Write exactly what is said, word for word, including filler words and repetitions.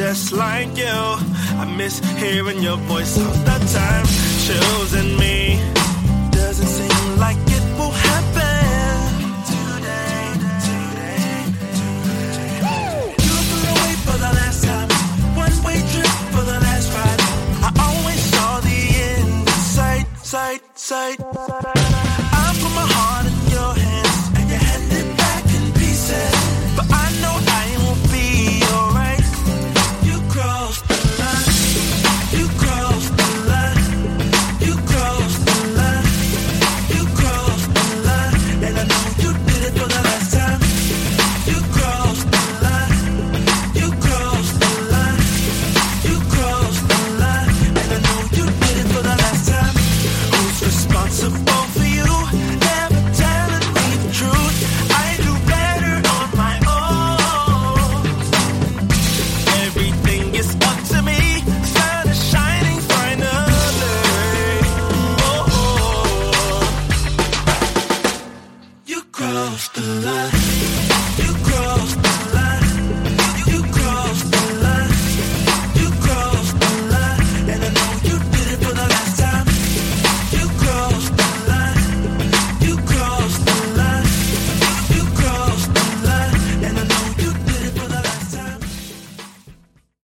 just like you. I miss hearing your voice all the time. Choosing me doesn't seem like it will happen today, today, today. You flew away for the last time, one-way trip for the last ride. I always saw the end in sight, sight, sight. I put my heart in your hands and you hand it back in pieces, but I know I won't be alright. You crossed the line, you crossed the line, you crossed the line, you crossed the line, and I know you did it for the last time. You crossed the line, you crossed the line, you crossed the line, and I know you did it for the last time. Who's responsible for you never telling me the truth? I do better on my own. Everything is up to me. Sun is shining finally. Oh, you crossed the line.